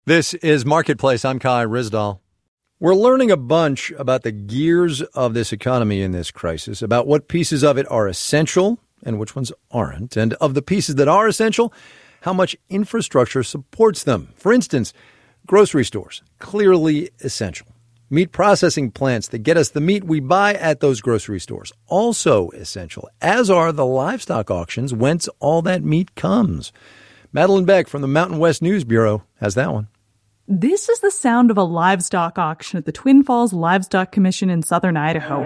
This is Marketplace. I'm Kai Ryssdal. We're learning a bunch about the gears of this economy in this crisis, about what pieces of it are essential and which ones aren't, and of the pieces that are essential, how much infrastructure supports them. For instance, grocery stores, clearly essential. Meat processing plants that get us the meat we buy at those grocery stores, also essential, as are the livestock auctions whence all that meat comes. Madeline Beck from the Mountain West News Bureau has that one. This is the sound of a livestock auction at the Twin Falls Livestock Commission in southern Idaho.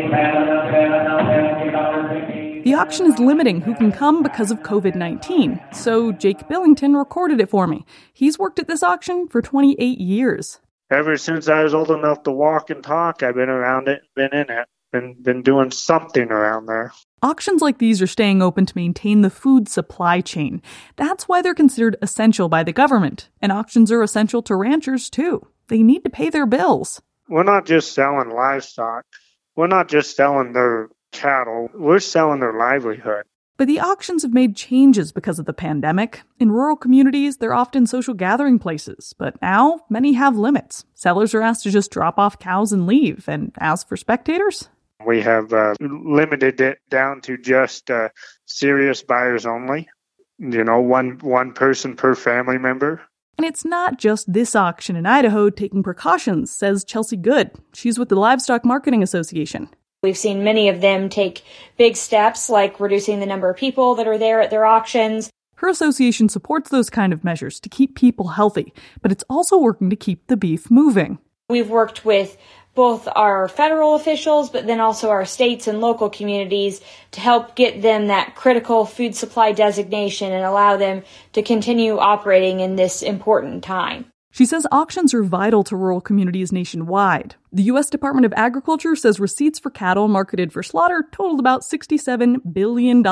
The auction is limiting who can come because of COVID-19, so Jake Billington recorded it for me. He's worked at this auction for 28 years. Ever since I was old enough to walk and talk, I've been around it, been in it, been doing something around there. Auctions like these are staying open to maintain the food supply chain. That's why they're considered essential by the government. And auctions are essential to ranchers, too. They need to pay their bills. We're not just selling livestock. We're not just selling their cattle. We're selling their livelihood. But the auctions have made changes because of the pandemic. In rural communities, they're often social gathering places. But now, many have limits. Sellers are asked to just drop off cows and leave. And as for spectators? We have limited it down to just serious buyers only. You know, one person per family member. And it's not just this auction in Idaho taking precautions, says Chelsea Good. She's with the Livestock Marketing Association. We've seen many of them take big steps, like reducing the number of people that are there at their auctions. Her association supports those kind of measures to keep people healthy, but it's also working to keep the beef moving. We've worked with both our federal officials, but then also our states and local communities to help get them that critical food supply designation and allow them to continue operating in this important time. She says auctions are vital to rural communities nationwide. The U.S. Department of Agriculture says receipts for cattle marketed for slaughter totaled about $67 billion in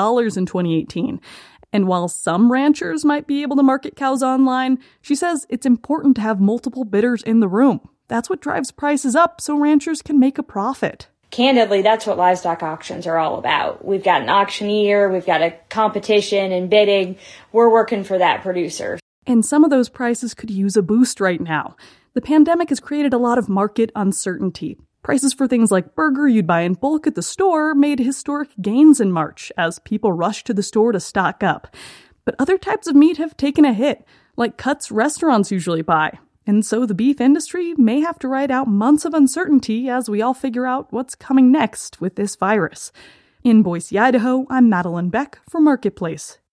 2018. And while some ranchers might be able to market cows online, she says it's important to have multiple bidders in the room. That's what drives prices up so ranchers can make a profit. Candidly, that's what livestock auctions are all about. We've got an auctioneer, we've got a competition and bidding. We're working for that producer. And some of those prices could use a boost right now. The pandemic has created a lot of market uncertainty. Prices for things like burger you'd buy in bulk at the store made historic gains in March as people rushed to the store to stock up. But other types of meat have taken a hit, like cuts restaurants usually buy. And so the beef industry may have to ride out months of uncertainty as we all figure out what's coming next with this virus. In Boise, Idaho, I'm Madeline Beck for Marketplace.